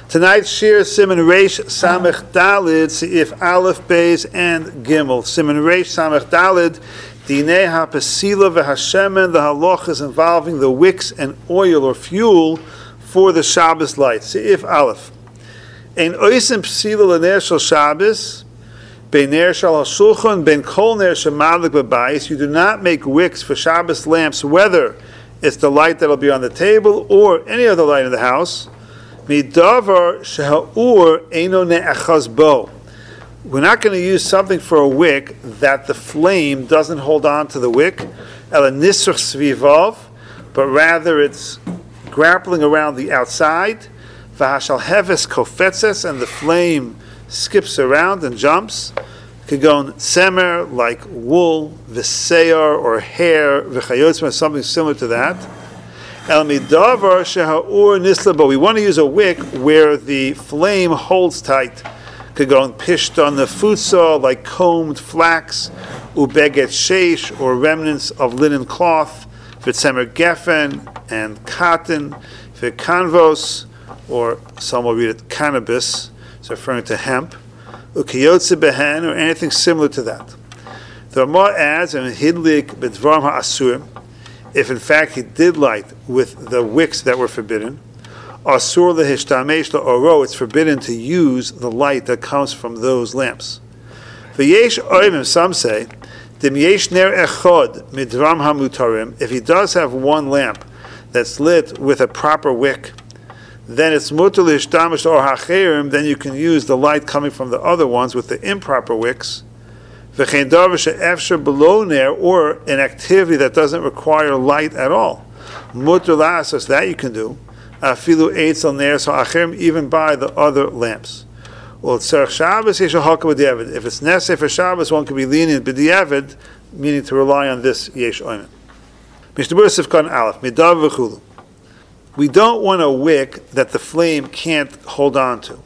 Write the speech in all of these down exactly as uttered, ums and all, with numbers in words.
Tonight's shir Siman Reish Samech Dalid Seif Aleph Beis and Gimel. Siman Reish Samech Dalid Dinei HaPesila VeHashemen, the halachas involving the wicks and oil or fuel for the Shabbos light. Seif Aleph. Ein oisim pesila l'ner shel Shabbos, bein ner shel hashulchan, bein kol ner shemadlik b'bayis. You do not make wicks for Shabbos lamps, whether it's the light that will be on the table or any other light in the house. Midavar sheha'ur eino ne'achaz bo. We're not going to use something for a wick that the flame doesn't hold on to the wick, ela nisrach svivav, but rather it's grappling around the outside. V'hashal heves kofetzes, and the flame skips around and jumps. Kagon semer, like wool, v'seyar, or hair, v'chayotzma, something similar to that. El midavar sheha'ur nislabo. We want to use a wick where the flame holds tight. Kagon pished on the futsal, like combed flax, ubeget sheish, or remnants of linen cloth, v'tzemer gefen, and cotton, v'kanvos, or some will read it cannabis, it's referring to hemp, ukiyotze behen, or anything similar to that. The Ramah adds, and hidlik b'dvarim ha'asurim, if in fact he did light with the wicks that were forbidden, asur lehishtamesh la'oro, it's forbidden to use the light that comes from those lamps. V'yesh oivim, some say, dim yesh ner echod midram hamutarim, if he does have one lamp that's lit with a proper wick, then it's mutar l'hishtamish or hacherim, then you can use the light coming from the other ones with the improper wicks. V'chein davar she'efshar below ner, or an activity that doesn't require light at all. Mutar la'asos, that you can do. Afilu eitz al ner so hacherim, even by the other lamps. Well, tzarech Shabbos yesh haka b'diavad. If it's necessary for Shabbos, one can be lenient b'diavad, meaning to rely on this yesh oimen. Mishnah Berurah Sifkan Aleph Midav v'chulu. We don't want a wick that the flame can't hold on to.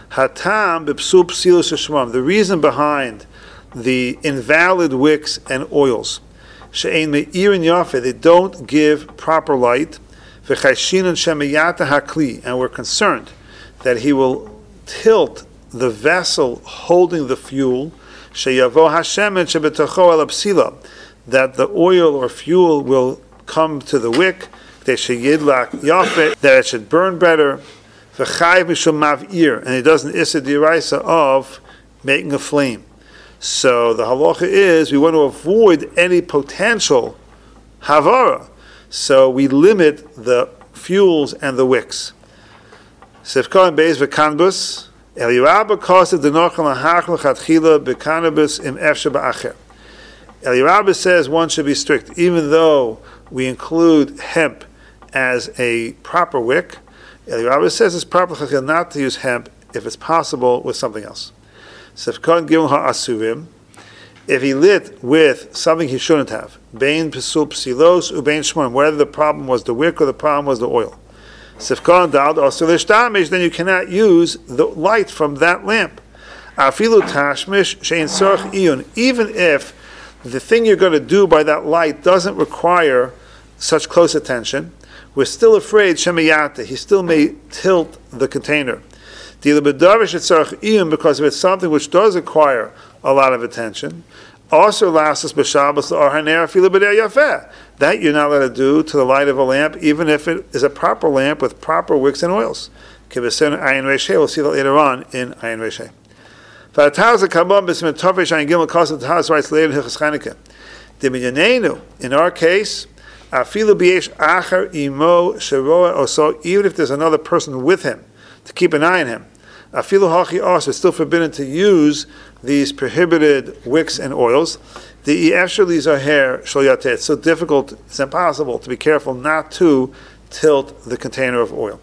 Hatam b'psul psilus hashmam. The reason behind the invalid wicks and oils, she'ein me'irin yafeh, they don't give proper light. V'chayshinan shemiyata hakli, and we're concerned that he will tilt the vessel holding the fuel. Sheyavo hashemen shebetocho el psila, that the oil or fuel will come to the wick. That it should burn better, and it doesn't issa diraisa of making a flame. So the halacha is we want to avoid any potential havara, so we limit the fuels and the wicks. Sifka and beis v'kanbus Elirabba kosed denochel lahachal chatchila b'kanabus im efshe ba'acher. Elirabba says one should be strict, even though we include hemp as a proper wick. Elirabba says it's proper chachil not to use hemp if it's possible with something else. Sefkon gimel ha'asurim, if he lit with something he shouldn't have, bein pesul psilos ubein shmorim, whether the problem was the wick or the problem was the oil. Sefkon dal also lishtamish, then you cannot use the light from that lamp. Afilu tashmish shein sorch iyun, even if the thing you're going to do by that light doesn't require such close attention, we're still afraid shemiyata, he still may tilt the container. Because if it's something which does require a lot of attention, also lastas b'Shabbos l'arhaner afilu b'dei yafeh, that you're not allowed to do to the light of a lamp, even if it is a proper lamp with proper wicks and oils. We'll see that later on in Ayin Reisheh. In our case, even if there's another person with him to keep an eye on him, also it's still forbidden to use these prohibited wicks and oils. The it's so difficult, it's impossible to be careful not to tilt the container of oil.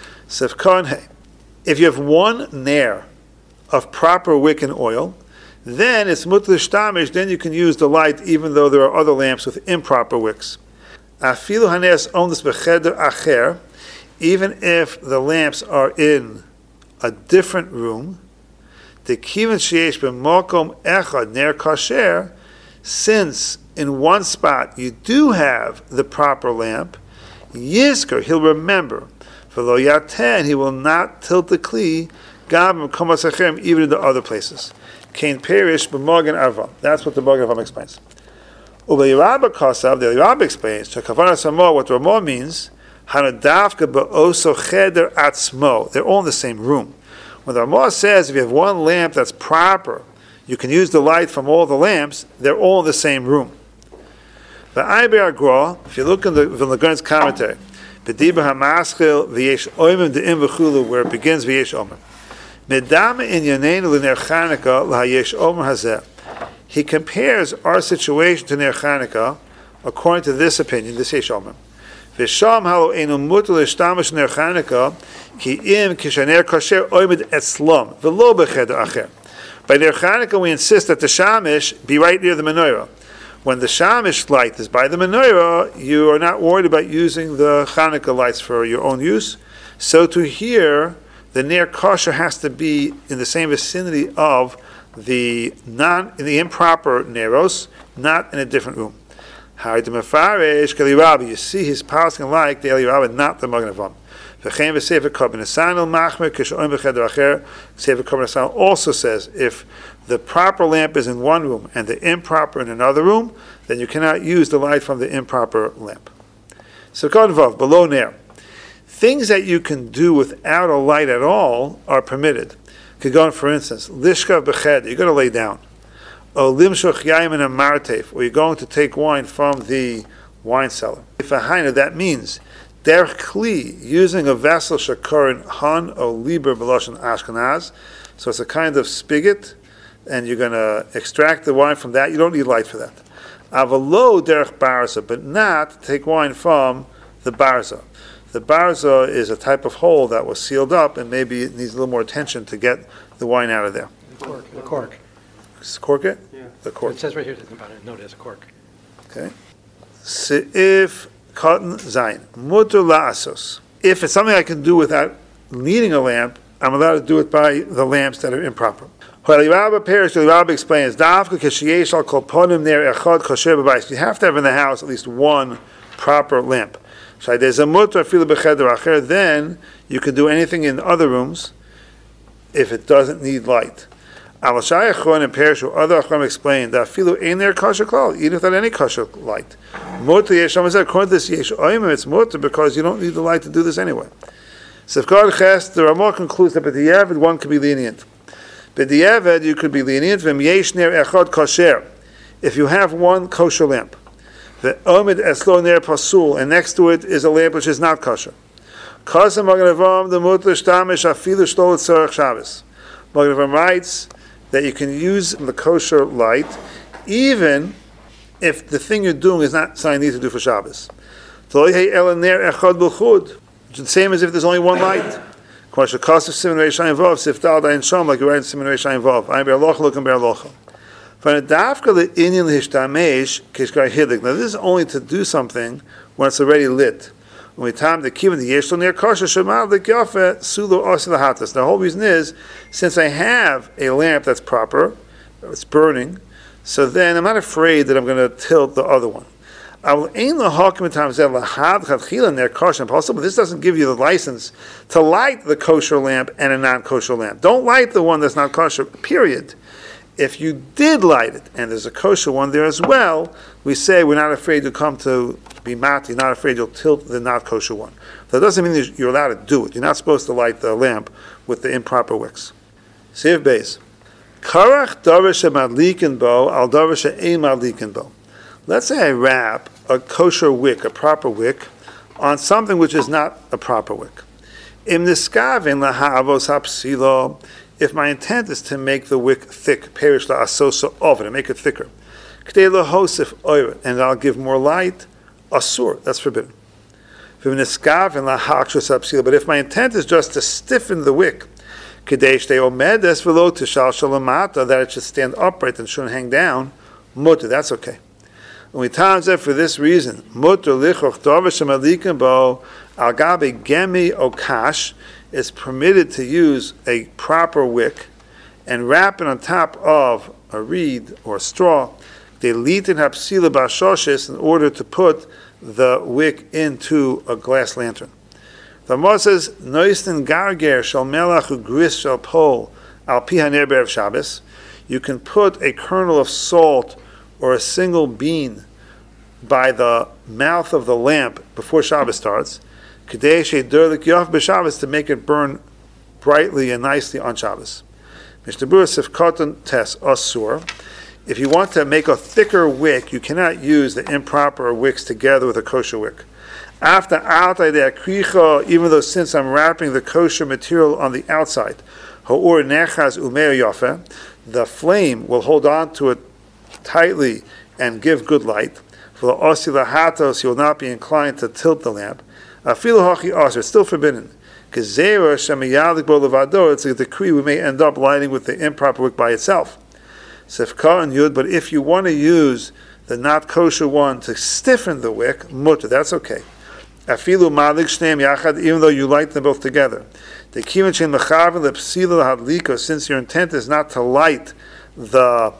If you have one nair of proper wick and oil, then it's mutar shtamish, then you can use the light even though there are other lamps with improper wicks. Afilu hanes onus b'cheder acher, even if the lamps are in a different room, the kivan sheyesh b'mokom echad ner kasher, since in one spot you do have the proper lamp, yizker, he'll remember, V'lo yaten, he will not tilt the kli, gam v'komas achem, even in the other places. Kain perish b'magen arva. That's what the Magen Avraham explains. Ubei Rabba Kosav, the Rabba explains, to Kavanas Hamor, what Ramah means, Hanadavka ba'oso cheder atzmo. They're all in the same room. When the Ramah says if you have one lamp that's proper, you can use the light from all the lamps, they're all in the same room. The Iber Agra, if you look in the Vilna commentary, B'diba ha'maschil v'yesh oimim de'im v'chulu, where it begins v'yesh omer. Medama in yaneinu l'ner Chanukah l'hayesh omer hazeh. He compares our situation to Ner Chanukah according to this opinion, this yesh omer. V'sham halo einu mutar l'shtamish Ner Chanukah ki im kishaner kosher oimid etzlam v'lo b'cheder acher. By Ner Chanukah we insist that the shamish be right near the menorah. When the shamish light is by the menorah, you are not worried about using the Chanukah lights for your own use. So to here, the Ner kosher has to be in the same vicinity of the non in the improper neros, not in a different room. You see his passing like the Eli Rabbi, not the Magen Avraham. Also says if the proper lamp is in one room and the improper in another room, then you cannot use the light from the improper lamp. So below Ner, things that you can do without a light at all are permitted. Could go on, for instance, lishkav b'ched, you're going to lay down. O limshoch yayim in a martef, or you're going to take wine from the wine cellar. If a haina, that means derech kli, using a vessel shakorin han o liber b'loshen Ashkenaz. So it's a kind of spigot, and you're going to extract the wine from that. You don't need light for that. Avalo derech barza, but not take wine from the barza. The barza is a type of hole that was sealed up, and maybe it needs a little more attention to get the wine out of there. The cork. The cork. Cork it? Yeah. The cork. It says right here about it. Note it as a cork. Okay. Se'if cotton zayin. Mutter la'asos. If it's something I can do without needing a lamp, I'm allowed to do it by the lamps that are improper. While Rabbi Perish, the Rabbi explains, you have to have in the house at least one proper lamp. Then you can do anything in other rooms if it doesn't need light. Al-Shayachon and Perish or other Achron explained that filu ain't there kosher klal, even without any kosher light. Mutter yesham is according to this yesh oimim, it's mutter because you don't need the light to do this anyway. So if God ches, the Ramah concludes that b'diavad one can be lenient. B'diavad you could be lenient. V'm yesh ner echad kosher, if you have one kosher lamp. The omid eslo ner pasul, and next to it is a lamp which is not kosher. Kasem Magen Avraham the mutter shtamish afilu shtolet tzarech Shabbos. Magen Avraham writes that you can use the kosher light even if the thing you're doing is not something you need to do for Shabbos. It's the same as if there's only one light. Like you write in Siman Reish Ayin Vav. Now this is only to do something when it's already lit. When we time the kivin the yeshlo near kosher shemal the gafe sulo osi lahatas. The whole reason is since I have a lamp that's proper, it's burning, so then I'm not afraid that I'm going to tilt the other one. I will aim the hakim times that lahad chadchila near kosher possible. But this doesn't give you the license to light the kosher lamp and a non-kosher lamp. Don't light the one that's not kosher. Period. If you did light it and there's a kosher one there as well, we say we're not afraid to come to be mati, not afraid you'll tilt the not kosher one. That doesn't mean you're allowed to do it. You're not supposed to light the lamp with the improper wicks. Siv Beis. Karach darash madlikin bo al darash ein madlikin bo. Let's say I wrap a kosher wick, a proper wick, on something which is not a proper wick. Im niskavin lahavos hapsilo. If my intent is to make the wick thick, perish la asosa oven, and make it thicker, and I'll give more light, asur, that's forbidden. But if my intent is just to stiffen the wick, that it should stand upright and shouldn't hang down, mutter, that's okay. And we times that for this reason, mutter lichoch dovashamalikam bo algabe gemi okash. It's permitted to use a proper wick and wrap it on top of a reed or straw. They lead in hapsila bashoshes in order to put the wick into a glass lantern. The Ramah says, Noisten garger shal melach ugris shal pol al pi haner be'erev Shabbos. You can put a kernel of salt or a single bean by the mouth of the lamp before Shabbos starts, Kedei she'dur l'kyof b'Shabbos, to make it burn brightly and nicely on Shabbos. Mishnah Berurah Sifkatan Tes Asur. If you want to make a thicker wick, you cannot use the improper wicks together with a kosher wick. After altay de akricha, even though since I'm wrapping the kosher material on the outside, ha'ur nechaz umeir yafe, the flame will hold on to it tightly and give good light. For the osi lahatos, you will not be inclined to tilt the lamp. Afilu hachi asur, it's still forbidden. Because zera shemiyalik bo levado, it's a decree we may end up lighting with the improper wick by itself. Sifka and yud, but if you want to use the not kosher one to stiffen the wick, mutter, that's okay. Afilu malik shneim yachad, even though you light them both together. The kivan shein mechaven lepsila hadliko, since your intent is not to light the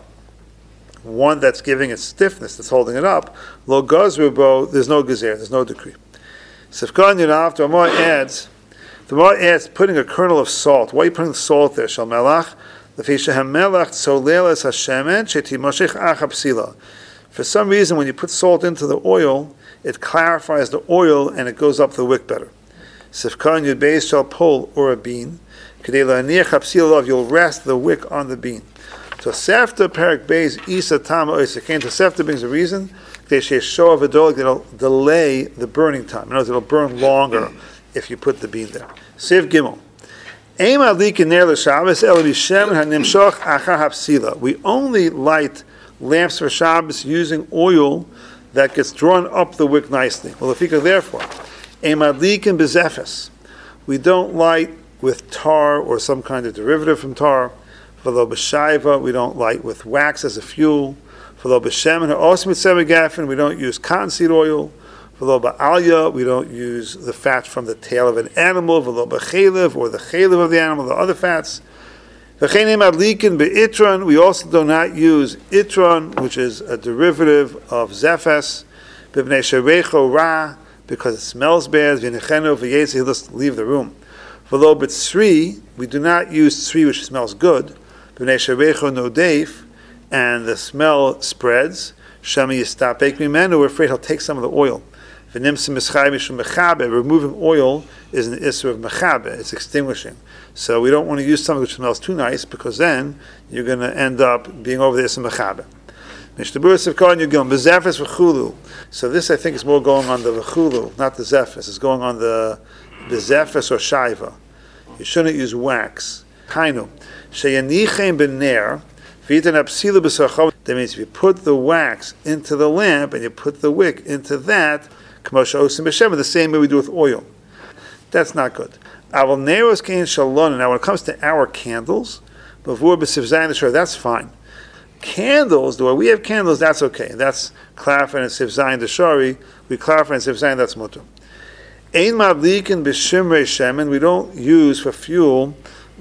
one that's giving it stiffness, that's holding it up, lo gazrubo, there's no gezer, there's no decree. Sifka and yud, the Ramah adds, the Ramah adds, putting a kernel of salt. Why are you putting the salt there? Shal melach, l'fisha melach tzoleles hashemen shetimoshech achab psila. For some reason, when you put salt into the oil, it clarifies the oil and it goes up the wick better. Sifka and yud beis shal pol, or a bean. Kedei la'aniach hapsila, you'll rest the wick on the bean. Tosefta perak beis isa tama oisakain. Tosefta brings a reason. They show of a dog that'll delay the burning time. In other words, it'll burn longer if you put the bean there. Siv Gimel. Eim adlikin ner l'Shabbos ela b'shemen hanimshoch achar hapsila. We only light lamps for Shabbos using oil that gets drawn up the wick nicely. Well, lefika, therefore, eim adlikin b'zefes. We don't light with tar or some kind of derivative from tar. V'lo b'shaiva, we don't light with wax as a fuel. V'lo b'shemen ha'os mitzvah gafen, we don't use cottonseed oil. V'lo ba'alya, we don't use the fat from the tail of an animal. V'lo b'chelev, or the chelev of the animal, the other fats. V'chenim adlikin be'itron, we also do not use itron, which is a derivative of zephes. B'bnei sherecho ra, because it smells bad. V'nechenu v'yetzi, he'll just leave the room. V'lo b'tzri, we do not use tzri, which smells good. B'nei sherecho nodeif, and the smell spreads. Shami yistapek mimenu, we're afraid he'll take some of the oil. V'nimsim mischai mishum mechabe, removing oil is an issue of mechabe, it's extinguishing. So we don't want to use something which smells too nice, because then you're going to end up being over there some mechabe. Mishnah Berurah Sivkon Yugilm, b'zefes v'chulu. So this, I think, is more going on the v'chulu, not the zefes. It's going on the b'zefes or shaiva. You shouldn't use wax. Hainu, sheyanichem b'ner, v'yitan apsila b'sarchav. That means if you put the wax into the lamp and you put the wick into that, k'moshe osim b'shem, the same way we do with oil. That's not good. Aval neros kein shalon. Now, when it comes to our candles, b'vur b'siv zayin l'shor, that's fine. Candles, the way we have candles, that's okay. That's clarifying in siv zayin d'shori. We clarify in siv zayin, that's mutter. Ein madlikin b'shimrei shemen. We don't use for fuel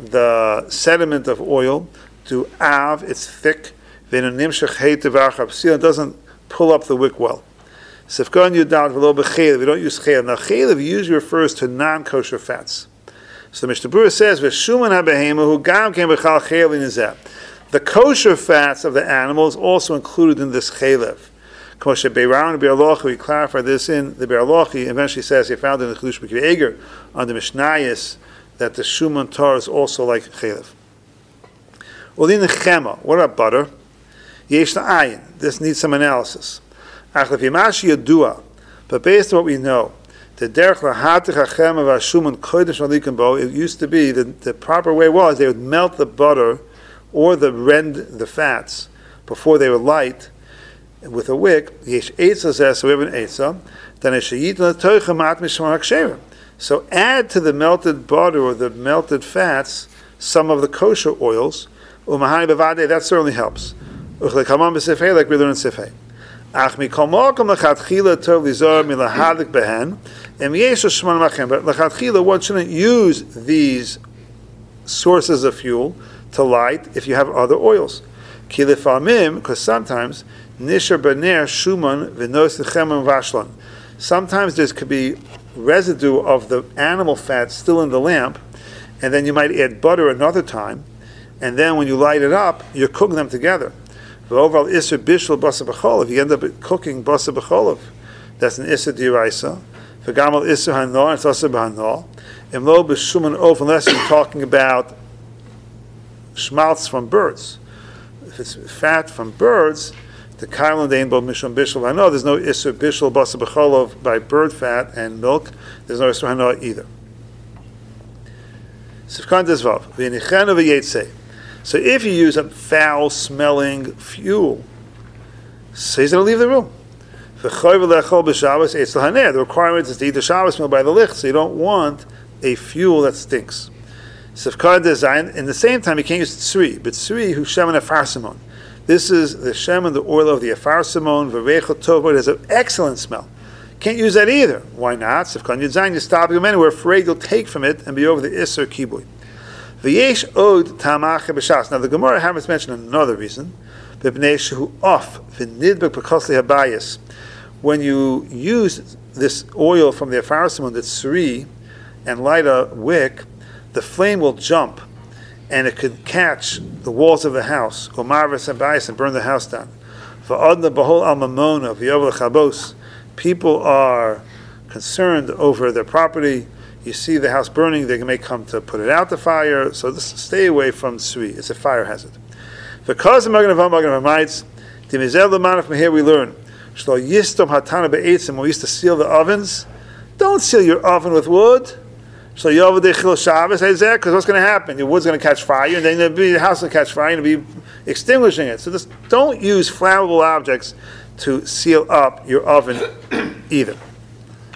the sediment of oil. To av, it's thick. V'nonimshech heitev achar psila, it doesn't pull up the wick well. Sifkon yudal v'lo b'chelev. We don't use chelev. Now, chelev usually refers to non-kosher fats. So the Mishnah Berurah says, "V'shuman habehema hu gam ken b'chal chelev nizeh." The kosher fats of the animal is also included in this chelev. Kosher beiraun and be'alochi. We clarify this in the be'alochi. Eventually says he found in the Chedush B'kiv Eger on the Mishnayos that the shuman tar is also like chelev. Ulin chema. What about butter? Yesh la'ayin. This needs some analysis. But based on what we know, the derech lahatich hachema v'ashuman kodesh alikim bo, it used to be the, the proper way was they would melt the butter or the rend the fats before they would light with a wick. Yesh eitzah zeh, so we have an eitzah. Then a sheyit l'toicha mat mishmar haksherim. So add to the melted butter or the melted fats some of the kosher oils. Umahani bevade, that certainly helps. Uchlekamam b'sifhei, like we learn in Sifhei. Ach mikol mokum lechatchila tov lizor milahadik behen, em yesh shman machem. But lechatchila, one shouldn't use these sources of fuel to light if you have other oils. Ki lefamim, because sometimes nisher b'ner shuman v'nos lechem v'ashlan. Sometimes there could be residue of the animal fat still in the lamp, and then you might add butter another time, and then when you light it up, you're cooking them together. The overall Isser Bishul Basa B'cholov, you end up cooking Basa B'cholov. That's an Isser D'Oraisa. For Gamal Isser Hanor, it's also B'Hanor. And Lo B'Shuman Of, unless you're talking about schmaltz from birds. If it's fat from birds, the Kailan Dein Bo Mishum Bishul Hanor, there's no Isser Bishul Basa B'cholov by bird fat and milk. There's no Isser Hanor either. Sifkan Dezvav, V'Yenichenu V'Yetzei. So if you use a foul-smelling fuel, so he's going to leave the room. The requirement is to eat the Shabbos meal by the licht, so you don't want a fuel that stinks. Sifkar design. In the same time, you can't use tsuri, but tsuri who shemen afarsimon. This is the shemen, the oil of the afarsimon. V'reichel tov, it has an excellent smell. Can't use that either. Why not? Sifkar design. You stop them anywhere. We're afraid you'll take from it and be over the iser kibui. V'yesh od tamache b'shas. Now the Gemara happens to mention another reason. B'bnei shehu off v'nidbek b'kosli habayis. When you use this oil from the afarsimon, that's suri, and light a wick, the flame will jump, and it could catch the walls of the house, or marvus habayis, and burn the house down. V'adna b'hol al mamona v'yovel chabos. People are concerned over their property. You see the house burning, they may come to put it out the fire. So this, stay away from tsuri. It's a fire hazard. Because of Magen Avraham, Magen Avraham writes, from here we learn, when we used to seal the ovens, don't seal your oven with wood. Because what's going to happen? Your wood's going to catch fire, and then the house will catch fire, and it'll be extinguishing it. So just don't use flammable objects to seal up your oven either.